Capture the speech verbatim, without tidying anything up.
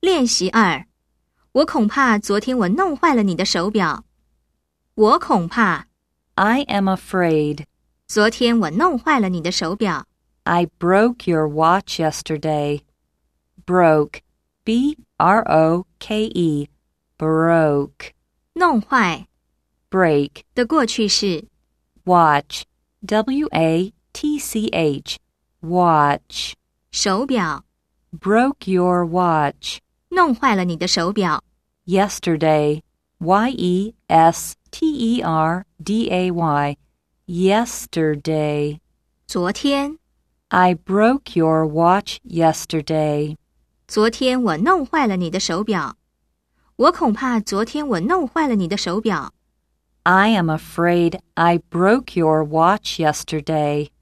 练习二，我恐怕昨天我弄坏了你的手表。我恐怕 I am afraid. 昨天我弄坏了你的手表。 I broke your watch yesterday. Broke. B R O K E. Broke. 弄坏 Break. 的过去式。 Watch. W A T C H. Watch. 手表 Broke your watch. 弄坏了你的手表。 Yesterday. Y E S T E R D A Y. Yesterday. 昨天 I broke your watch yesterday. 昨天我弄坏了你的手表。我恐怕昨天我弄坏了你的手表。 I am afraid I broke your watch yesterday.